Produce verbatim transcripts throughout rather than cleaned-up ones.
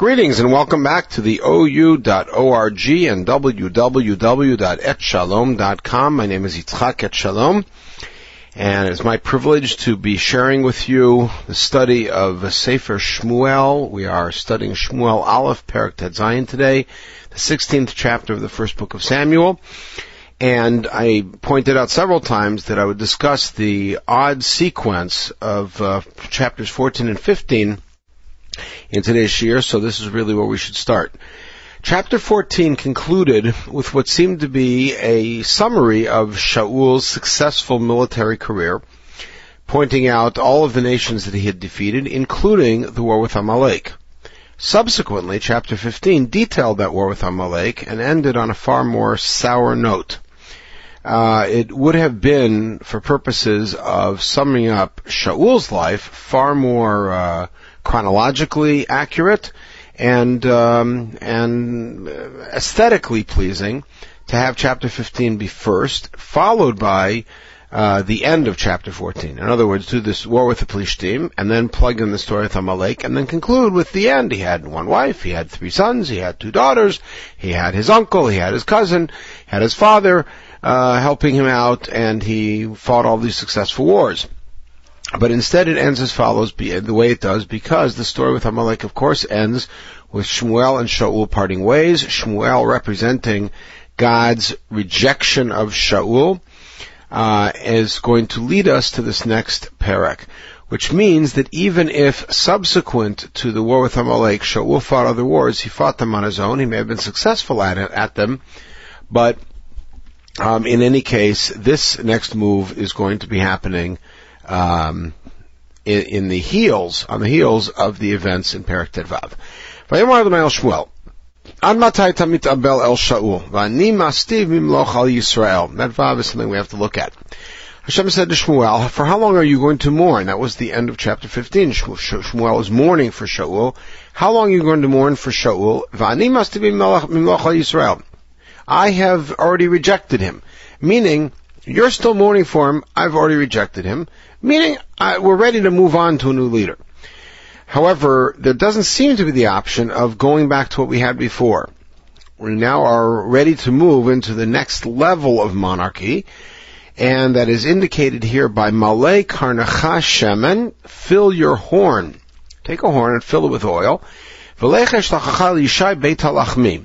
Greetings and welcome back to the O U dot org and w w w dot et shalom dot com. My name is Yitzchak Et Shalom, and it's my privilege to be sharing with you the study of Sefer Shmuel. We are studying Shmuel Aleph, Perek Tet Zayin today, the sixteenth chapter of the first book of Samuel. And I pointed out several times that I would discuss the odd sequence of uh, chapters fourteen and fifteen in today's shiur, so this is really where we should start. Chapter fourteen concluded with what seemed to be a summary of Shaul's successful military career, pointing out all of the nations that he had defeated, including the war with Amalek. Subsequently, chapter fifteen detailed that war with Amalek and ended on a far more sour note. Uh, it would have been, for purposes of summing up Shaul's life, far more uh, chronologically accurate and um, and aesthetically pleasing to have chapter fifteen be first, followed by uh, the end of chapter fourteen. In other words, do this war with the Plishtim, and then plug in the story of Amalek, and then conclude with the end. He had one wife, he had three sons, he had two daughters, he had his uncle, he had his cousin, he had his father uh, helping him out, and he fought all these successful wars. But instead it ends as follows, the way it does, because the story with Amalek, of course, ends with Shmuel and Shaul parting ways, Shmuel representing God's rejection of Shaul, uh, is going to lead us to this next perek, which means that even if subsequent to the war with Amalek, Shaul fought other wars, he fought them on his own, he may have been successful at it, at them, but um, in any case, this next move is going to be happening Um, in, in the heels, on the heels of the events in Perek Tet Vav. Vayomar Adonai el Shmuel, Ad matai tamit abel el Shaul, v'ani mastiv mimloch al Yisrael. That Vav is something we have to look at. Hashem said to Shmuel, for how long are you going to mourn? That was the end of chapter fifteen. Shmuel is mourning for Shaul. How long are you going to mourn for Shaul? V'ani mastiv mimloch al Yisrael. I have already rejected him. Meaning, you're still mourning for him, I've already rejected him. Meaning, uh, we're ready to move on to a new leader. However, there doesn't seem to be the option of going back to what we had before. We now are ready to move into the next level of monarchy, and that is indicated here by Malei Karnacha Shemen, fill your horn. Take a horn and fill it with oil. V'lech eshlachacha l'yishai beit halachmi.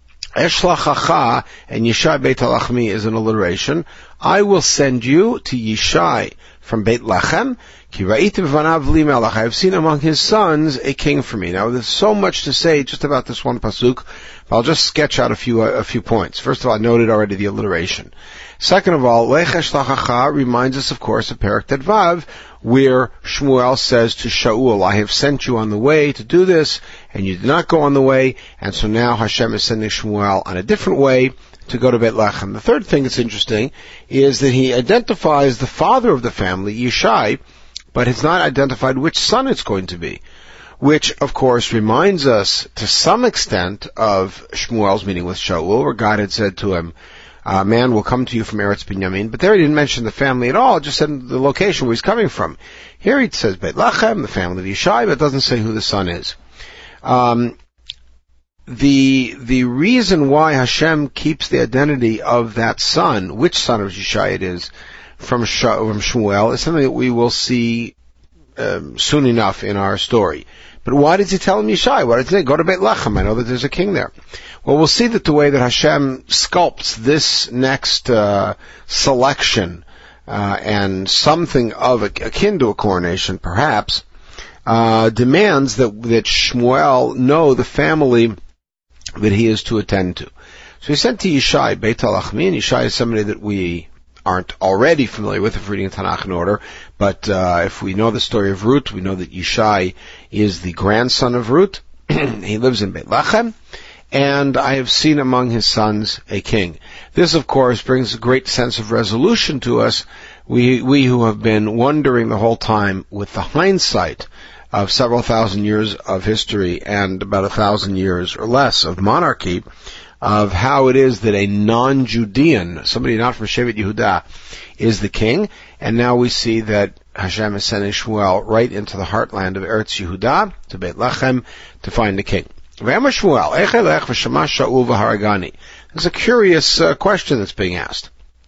Eshlachacha and Yishai beit halachmi is an alliteration. I will send you to Yishai from Beit Lachem, ki ra'iti b'vanav li melech. I have seen among his sons a king for me. Now, there's so much to say just about this one pasuk, but I'll just sketch out a few uh, a few points. First of all, I noted already the alliteration. Second of all, Lech eshlachacha reminds us, of course, of Perek Tet Vav, where Shmuel says to Shaul, I have sent you on the way to do this, and you did not go on the way, and so now Hashem is sending Shmuel on a different way to go to Beit Lechem. The third thing that's interesting is that he identifies the father of the family, Yishai, but has not identified which son it's going to be, which, of course, reminds us to some extent of Shmuel's meeting with Shaul, where God had said to him, a man will come to you from Eretz Binyamin, but there he didn't mention the family at all, just said the location where he's coming from. Here he says Beit Lechem, the family of Yishai, but doesn't say who the son is. Um, The the reason why Hashem keeps the identity of that son, which son of Yishai it is, from, Sh- from Shmuel, is something that we will see um, soon enough in our story. But why does he tell him Yishai? Why does he say, go to Beit Lechem? I know that there's a king there. Well, we'll see that the way that Hashem sculpts this next uh, selection, uh, and something of a, akin to a coronation, perhaps, uh, demands that, that Shmuel know the family that he is to attend to. So he sent to Yishai, Beit HaLachmi, and Yishai is somebody that we aren't already familiar with if reading Tanakh in order, but uh, if we know the story of Ruth, we know that Yishai is the grandson of Ruth. He lives in Beit Lechem, and I have seen among his sons a king. This, of course, brings a great sense of resolution to us, we, we who have been wondering the whole time with the hindsight of several thousand years of history and about a thousand years or less of monarchy, of how it is that a non-Judean, somebody not from Shevet Yehuda, is the king, and now we see that Hashem is sending Shmuel right into the heartland of Eretz Yehuda, to Beit Lechem, to find the king. There's a curious uh, question that's being asked.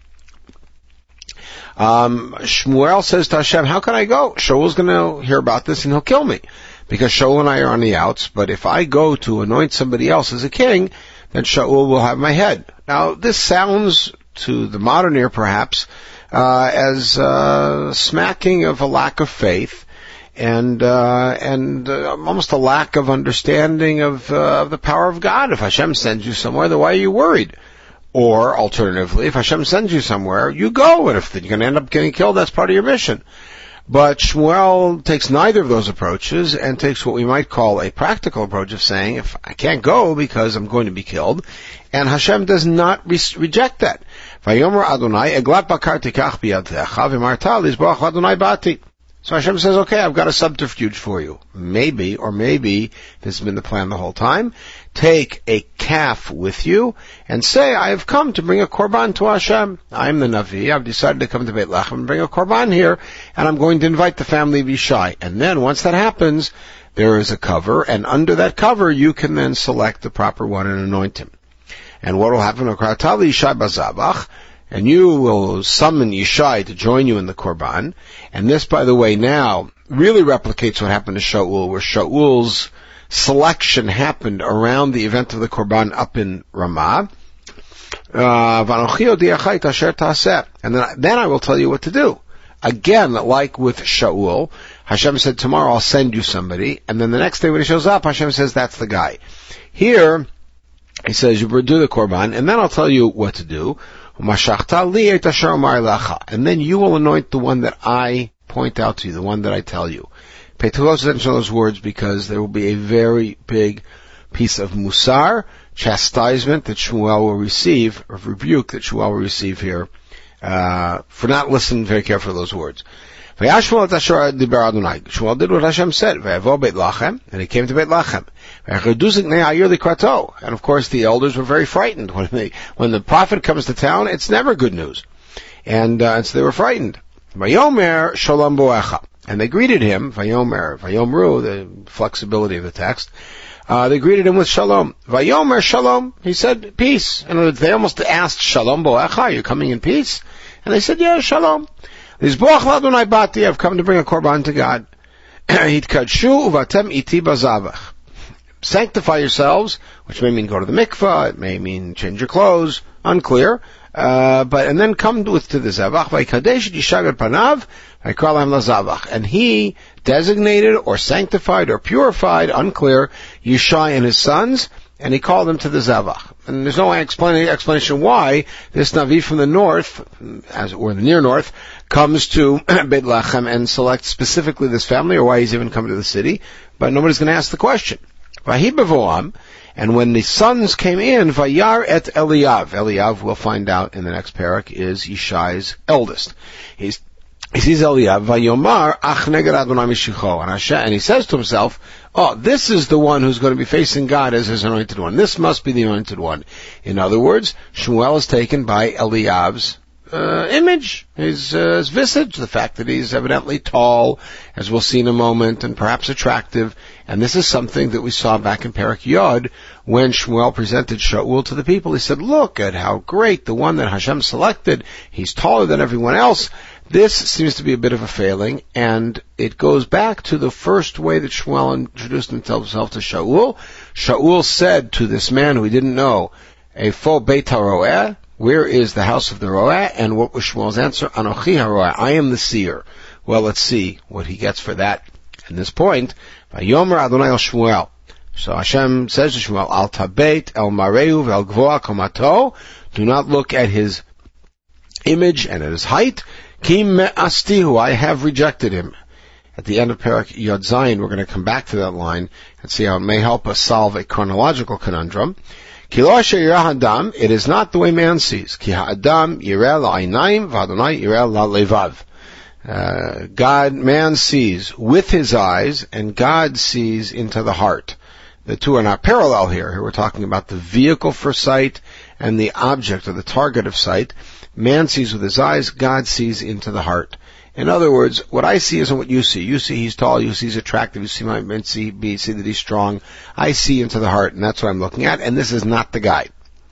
Um, Shmuel says to Hashem, how can I go? Shaul's going to hear about this and he'll kill me, because Shaul and I are on the outs. But if I go to anoint somebody else as a king, then Shaul will have my head. Now, this sounds to the modern ear, perhaps, uh, as uh, smacking of a lack of faith and uh, and uh, almost a lack of understanding of, uh, of the power of God. If Hashem sends you somewhere, then why are you worried? Or, alternatively, if Hashem sends you somewhere, you go, and if you're going to end up getting killed, that's part of your mission. But Shmuel takes neither of those approaches and takes what we might call a practical approach of saying, if I can't go because I'm going to be killed, and Hashem does not re- reject that. Vayomer Adonai, eglat bakar tikach biyadtecha v'marta lizboach Adonai bati. So Hashem says, okay, I've got a subterfuge for you. Maybe, or maybe, this has been the plan the whole time, take a calf with you and say, I have come to bring a korban to Hashem. I'm the Navi. I've decided to come to Beit Lechem and bring a korban here, and I'm going to invite the family of Yishai. And then, once that happens, there is a cover, and under that cover, you can then select the proper one and anoint him. And what will happen? Yishai bazabach, and you will summon Yishai to join you in the korban. And this, by the way, now really replicates what happened to Shaul, where Shaul's selection happened around the event of the korban up in Ramah. Uh, and then, then I will tell you what to do. Again, like with Shaul, Hashem said, tomorrow I'll send you somebody. And then the next day when he shows up, Hashem says, that's the guy. Here, he says, you do the korban, and then I'll tell you what to do. And then you will anoint the one that I point out to you, the one that I tell you. Pay close attention to those words, because there will be a very big piece of musar, chastisement that Shmuel will receive, or rebuke that Shmuel will receive here, uh, for not listening very carefully to those words. Shmuel did what Hashem said, and he came to Beit Lechem. And of course the elders were very frightened. When they, when the prophet comes to town, it's never good news. And, uh, and so they were frightened. Vayomer shalom boecha. And they greeted him, Vayomer, Vayomru, the flexibility of the text, uh, they greeted him with shalom. Vayomer shalom, he said, peace. And they almost asked, shalom boecha, are you coming in peace? And they said, yeah, shalom. Lizboach l'Adonai bati, I've come to bring a korban to God. Hitkadshu uvatem iti bazavach. Sanctify yourselves, which may mean go to the mikvah, it may mean change your clothes, unclear. Uh, but, and then come with to the Zavach, Vaikadesh Yishag Panav, Vaikalam Lazavach. And he designated or sanctified or purified, unclear, Yishai and his sons, and he called them to the Zavach. And there's no explanation why this Navi from the north, as or the near north, comes to Beit Lechem and selects specifically this family, or why he's even come to the city, but nobody's going to ask the question. Vahibavoam, and when the sons came in, Vayar et Eliav. Eliav, we'll find out in the next parak, is Yishai's eldest. He's, he sees Eliav, Vayomar ach neged Adonai mishicho, and Hashem, and he says to himself, oh, this is the one who's going to be facing God as his anointed one. This must be the anointed one. In other words, Shmuel is taken by Eliav's Uh, image, his, uh, his visage, the fact that he's evidently tall, as we'll see in a moment, and perhaps attractive. And this is something that we saw back in Perek Yod, when Shmuel presented Shaul to the people. He said, look at how great the one that Hashem selected. He's taller than everyone else. This seems to be a bit of a failing, and it goes back to the first way that Shmuel introduced himself to Shaul. Shaul said to this man who he didn't know, a fo beit haroeh, where is the house of the Roeh? And what was Shmuel's answer? Anochi haroeh, I am the seer. Well, let's see what he gets for that. At this point, Vayomer Adonai el Shmuel. So Hashem says to Shmuel, Al tabeit el mareu vel gvoa komato. Do not look at his image and at his height. Kim me'astihu, I have rejected him. At the end of Perek Yod Zayin, we're going to come back to that line and see how it may help us solve a chronological conundrum. It is not the way man sees. Uh, God, man sees with his eyes, and God sees into the heart. The two are not parallel here. Here we're talking about the vehicle for sight and the object or the target of sight. Man sees with his eyes, God sees into the heart. In other words, what I see isn't what you see. You see he's tall, you see he's attractive, you see my see, you see that he's strong. I see into the heart, and that's what I'm looking at, and this is not the guy.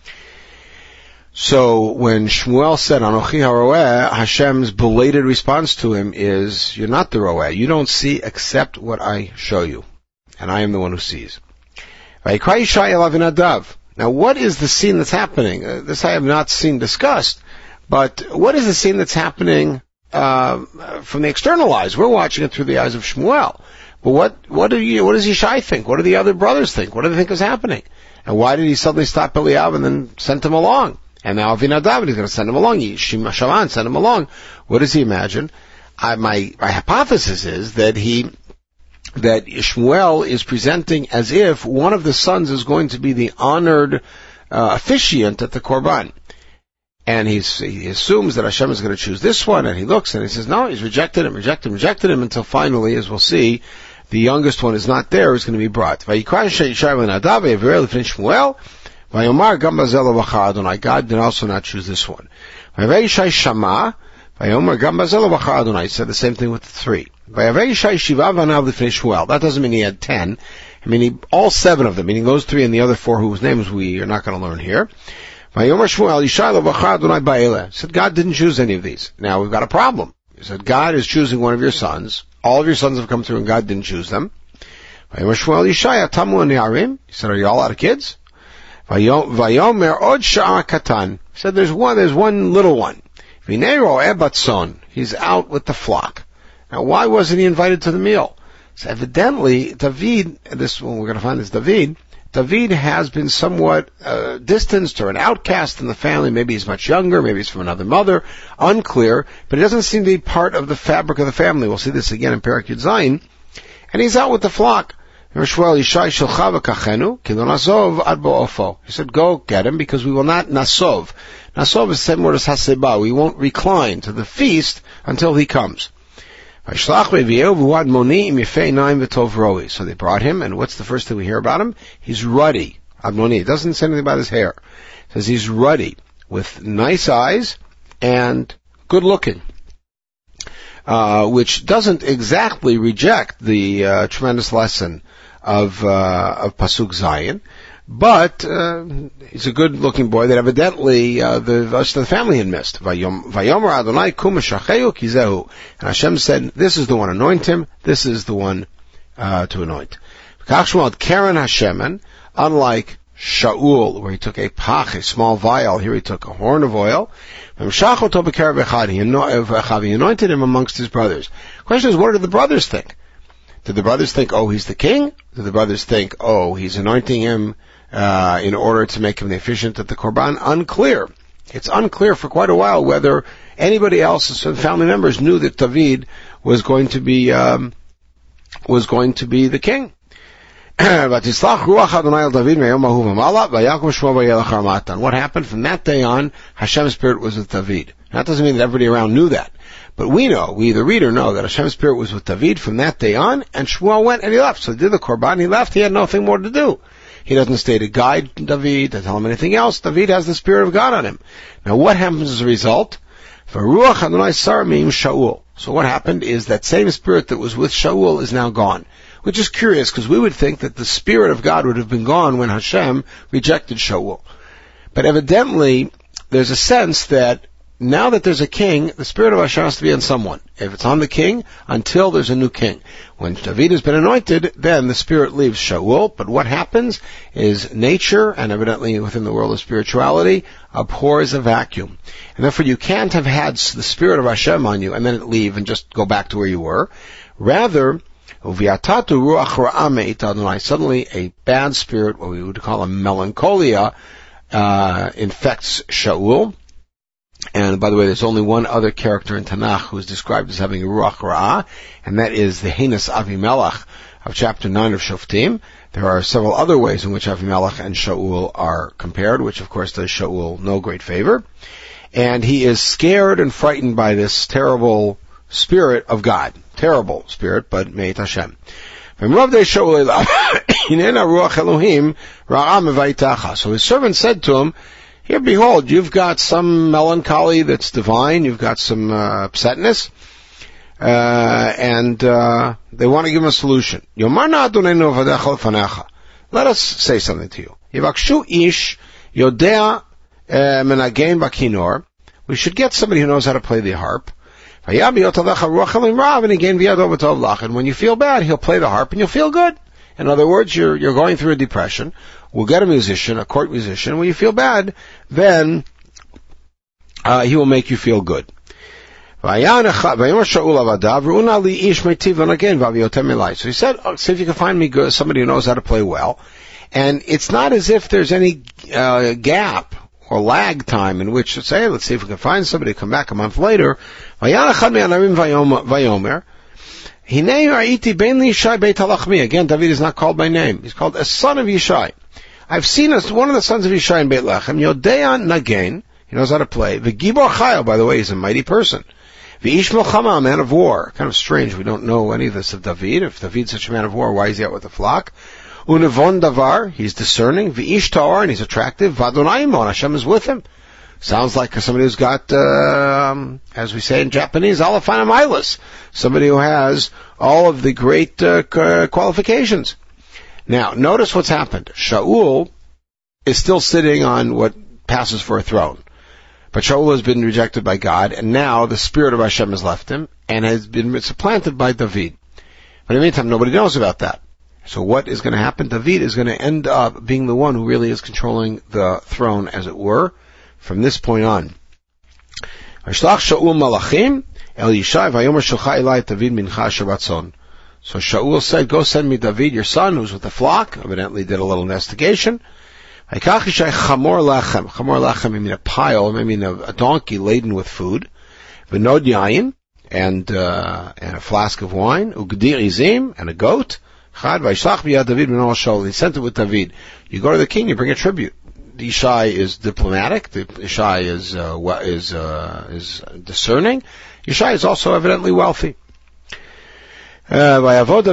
So when Shmuel said, Anochi haroeh, Hashem's belated response to him is, you're not the roeh. You don't see except what I show you. And I am the one who sees. Now what is the scene that's happening? Uh, this I have not seen discussed, but what is the scene that's happening uh, from the external eyes? We're watching it through the eyes of Shmuel. But what, what do you, what does Yishai think? What do the other brothers think? What do they think is happening? And why did he suddenly stop Eliab and then send him along? And now Avinadav, he's going to send him along. Shaman send him along. What does he imagine? I, my, my hypothesis is that he, that Shmuel is presenting as if one of the sons is going to be the honored uh, officiant at the Korban. And he's, he assumes that Hashem is going to choose this one, and he looks and he says, no, he's rejected him, rejected him, rejected him, until finally, as we'll see, the youngest one is not there, is going to be brought. Shmuel, God did also not choose this one. He said the same thing with the three. That doesn't mean he had ten. I mean, he, all seven of them, meaning those three and the other four whose names we are not going to learn here. He said, God didn't choose any of these. Now we've got a problem. He said, God is choosing one of your sons. All of your sons have come through and God didn't choose them. He said, are you all out of kids? He said, there's one, there's one little one. He's out with the flock. Now, why wasn't he invited to the meal? So evidently, David, this one we're going to find is David, David has been somewhat uh, distanced or an outcast in the family. Maybe he's much younger, maybe he's from another mother, unclear, but he doesn't seem to be part of the fabric of the family. We'll see this again in Perek Yud Zayin. And he's out with the flock. He said, go get him, because we will not nasov. Nasov is the same word as haseba. We won't recline to the feast until he comes. So they brought him, and what's the first thing we hear about him? He's ruddy. Admoni. It doesn't say anything about his hair. It says he's ruddy, with nice eyes, and good looking. Uh, which doesn't exactly reject the uh, tremendous lesson of uh, of Pasuk Zayin, but uh, he's a good-looking boy that evidently uh, the rest of the family had missed. Vayomer Adonai kum eshachehu kizehu, and Hashem said, "This is the one, anoint him. This is the one uh, to anoint." Kach Shmuel Karen Hashemen, unlike Shaul, where he took a pach, a small vial, here he took a horn of oil. He anointed him amongst his brothers. The question is, what did the brothers think? Did the brothers think, oh, he's the king? Did the brothers think, oh, he's anointing him uh, in order to make him the officiant at the Korban? Unclear. It's unclear for quite a while whether anybody else, family members, knew that David was going to be um, was going to be the king. What happened from that day on? Hashem's spirit was with David. That doesn't mean that everybody around knew that. But we know, we the reader know, that Hashem's spirit was with David from that day on, and Shmuel went and he left. So he did the Korban, he left, he had nothing more to do. He doesn't stay to guide David, to tell him anything else. David has the spirit of God on him. Now what happens as a result? So what happened is that same spirit that was with Shaul is now gone. Which is curious, because we would think that the Spirit of God would have been gone when Hashem rejected Shaul. But evidently, there's a sense that now that there's a king, the Spirit of Hashem has to be on someone. If it's on the king, until there's a new king. When David has been anointed, then the Spirit leaves Shaul. But what happens is nature, and evidently within the world of spirituality, abhors a vacuum. And therefore you can't have had the Spirit of Hashem on you and then leave and just go back to where you were. Rather, suddenly a bad spirit, what we would call a melancholia, uh, infects Shaul. And by the way, there's only one other character in Tanakh who is described as having a ruach ra'ah, and that is the heinous Avimelech of chapter nine of Shoftim. There are several other ways in which Avimelech and Shaul are compared, which of course does Shaul no great favor. And he is scared and frightened by this terrible spirit of God. Terrible spirit, but Meit Hashem. So his servant said to him, here, behold, you've got some melancholy that's divine, you've got some uh, upsetness. uh, and uh, they want to give him a solution. Yomarna Adonenu v'adecha lefanecha. Let us say something to you. Yivakshu ish yodea menagen bakinor. We should get somebody who knows how to play the harp. And when you feel bad, he'll play the harp and you'll feel good. In other words, you're you're going through a depression. We'll get a musician, a court musician. When you feel bad, then uh, he will make you feel good. So he said, oh, see if you can find me good, somebody who knows how to play well. And it's not as if there's any uh, gap or lag time in which to say, let's see if we can find somebody to come back a month later. Again, David is not called by name. He's called a son of Yishai. I've seen us, one of the sons of Yishai in Beit Lechem, Yodea Nagain, he knows how to play. V'gibor Chayil, by the way, he's a mighty person. V'ish Milchama, a man of war. Kind of strange, we don't know any of this of David. If David's such a man of war, why is he out with the flock? Unevon Davar, he's discerning. V'ish Ta'or, and he's attractive. V'Adonai, Hashem is with him. Sounds like somebody who's got, uh, um, as we say in Japanese, Alafana Milas. Somebody who has all of the great uh, qualifications. Now, notice what's happened. Shaul is still sitting on what passes for a throne. But Shaul has been rejected by God, and now the spirit of Hashem has left him, and has been supplanted by David. But in the meantime, nobody knows about that. So what is going to happen? David is going to end up being the one who really is controlling the throne, as it were, from this point on. So Shaul said, go send me David, your son, who's with the flock. Evidently did a little investigation. Chamor lechem. Chamor lechem, I mean a pile, I mean a, a donkey laden with food. V'nod yayin, and, uh, and a flask of wine. Ugdir izim, and a goat. Chad v'yishlach b'yad David ben Shaul. He sent it with David. You go to the king, you bring a tribute. The Yishai is diplomatic. The Yishai is, uh, is, uh, is discerning. Yishai is also evidently wealthy. Look what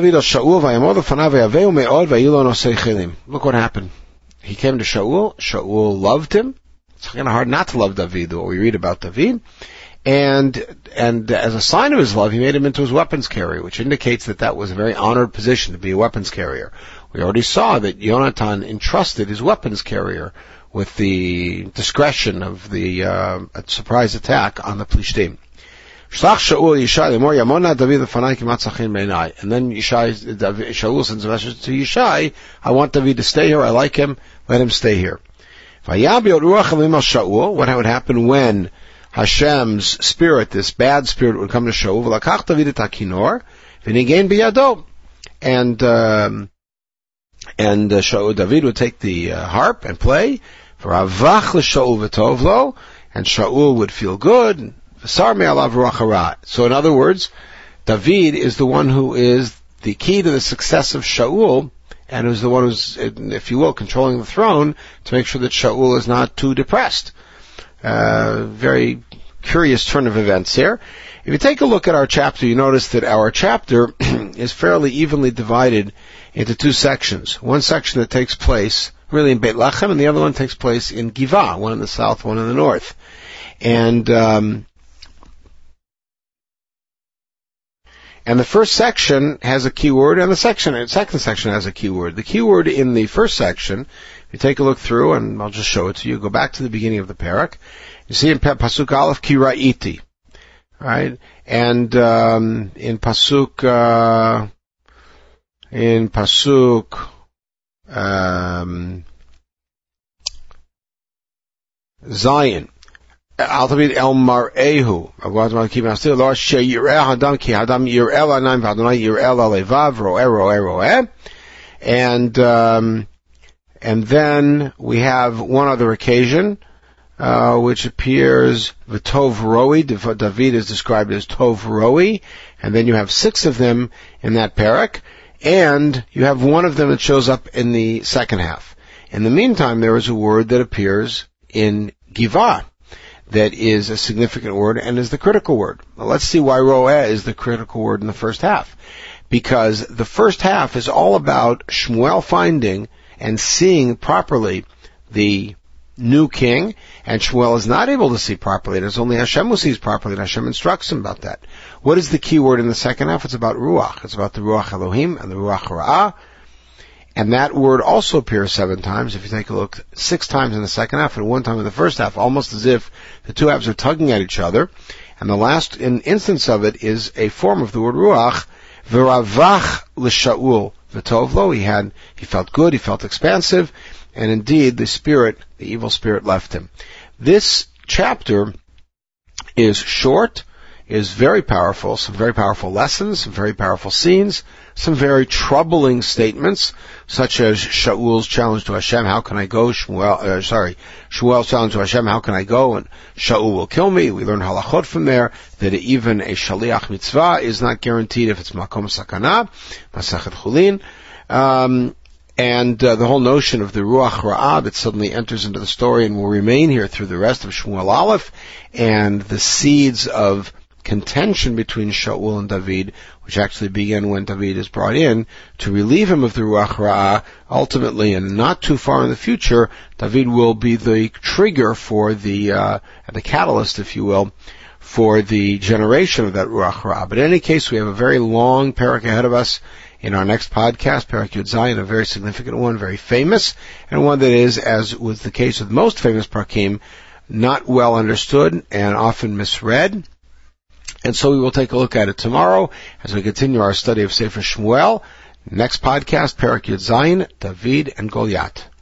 happened. He came to Shaul. Shaul loved him. It's kind of hard not to love David, what we read about David. And, and as a sign of his love, he made him into his weapons carrier, which indicates that that was a very honored position to be a weapons carrier. We already saw that Yonatan entrusted his weapons carrier with the discretion of the uh, surprise attack on the Plishtim. And then Yishai, Shaul sends a message to Yishai, I want David to stay here, I like him, let him stay here. What would happen when Hashem's spirit, this bad spirit, would come to Shaul? And, um, and uh, Shaul, David would take the uh, harp and play, and Shaul would feel good. So in other words, David is the one who is the key to the success of Shaul, and who's the one who's, if you will, controlling the throne to make sure that Shaul is not too depressed. Uh, very curious turn of events here. If you take a look at our chapter, you notice that our chapter is fairly evenly divided into two sections. One section that takes place really in Beit Lechem, and the other one takes place in Givah, one in the south, one in the north. And, um, And the first section has a keyword, and the section, the second section has a keyword. The keyword in the first section, if you take a look through, and I'll just show it to you, go back to the beginning of the parak. You see in Pasuk Aleph, Kira'iti. Right? And, um, in Pasuk, uh, in Pasuk, um, Zion. Al David El Mar'ehu. And, um, and then we have one other occasion, uh, which appears, V'tov Roi. David is described as Tov Roi. And then you have six of them in that parak. And you have one of them that shows up in the second half. In the meantime, there is a word that appears in Givah that is a significant word and is the critical word. Well, let's see why Ro'eh is the critical word in the first half. Because the first half is all about Shmuel finding and seeing properly the new king, and Shmuel is not able to see properly. It is only Hashem who sees properly, and Hashem instructs him about that. What is the key word in the second half? It's about Ruach. It's about the Ruach Elohim and the Ruach Ra'ah. And that word also appears seven times. If you take a look, six times in the second half and one time in the first half, almost as if the two halves are tugging at each other. And the last in instance of it is a form of the word Ruach, V'ravach l'Shaul v'tov lo. He had, he felt good, he felt expansive, and indeed the spirit, the evil spirit left him. This chapter is short, is very powerful, some very powerful lessons, some very powerful scenes, some very troubling statements, such as Shaul's challenge to Hashem, how can I go? Shmuel, uh, sorry, Shmuel's challenge to Hashem, how can I go? And Shaul will kill me. We learn halachot from there, that even a shaliach mitzvah is not guaranteed if it's makom sakana, Masachet Chulin. Um, and uh, the whole notion of the Ruach Ra'ah that suddenly enters into the story and will remain here through the rest of Shmuel Aleph, and the seeds of contention between Shaul and David, which actually began when David is brought in to relieve him of the Ruach Ra'ah. Ultimately, and not too far in the future, David will be the trigger for the, uh, the catalyst, if you will, for the generation of that Ruach Ra'ah. But in any case, we have a very long parak ahead of us in our next podcast, Parak Yud Zayin, a very significant one, very famous, and one that is, as was the case with most famous parakim, not well understood and often misread. And so we will take a look at it tomorrow as we continue our study of Sefer Shmuel. Next podcast, Parak Yud Zayin, David and Goliath.